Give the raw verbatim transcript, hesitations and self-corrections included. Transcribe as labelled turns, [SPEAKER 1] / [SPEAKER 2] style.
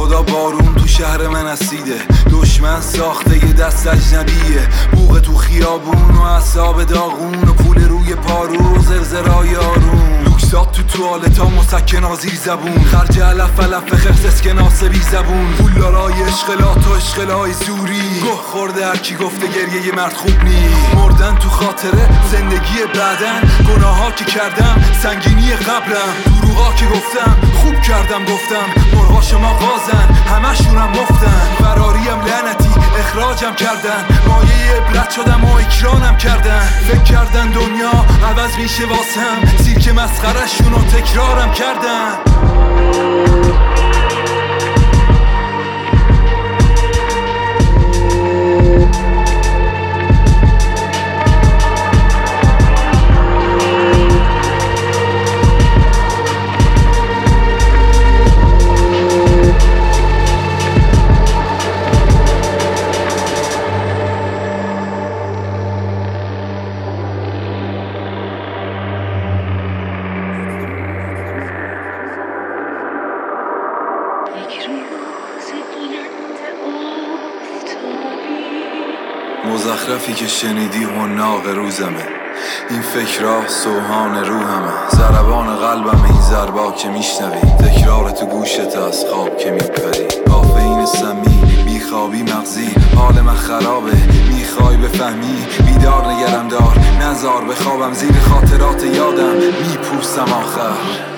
[SPEAKER 1] خدا بارون تو شهر من اسیده، دشمن ساخته یه دست اجنبیه، بوق تو خیابون و اعصاب داغون و پول روی پارو و زرزرای آروم، لوکسات تو توالتا مسکن زیر زبون، خرج علف علف خرس اسکناس بی زبون، پولدارای اشغالات و اشغالای سوری، گه خورده هرکی گفته گریه یه مرد خوب نی، مردن تو خاطره زندگی بعدن، گناه ها که کردم سنگینی قبرم، دروغا که گفتم خوب کردم گفتم، مرغاش ما غازن همشونم مفتن، فراریم لعنتی اخراجم کردن، مایه عبرت شدم و اکرانم کردن، فکر کردن دنیا عوض میشه واسم، سیرک مسخرشون رو تکرارم کردن. مزخرفی که شنیدی حناق روزمه، این فکرها سوهان روحمه، ضربان قلبم این ضربا که میشنوی، تکرار تو گوشت از خواب که میپری، کافئین سمی بیخوابی مغزی، حال من خرابه میخوای بفهمی، بیدار نگرم دار نزار بخوابم، زیر خاطرات یادم میپوسم آخر.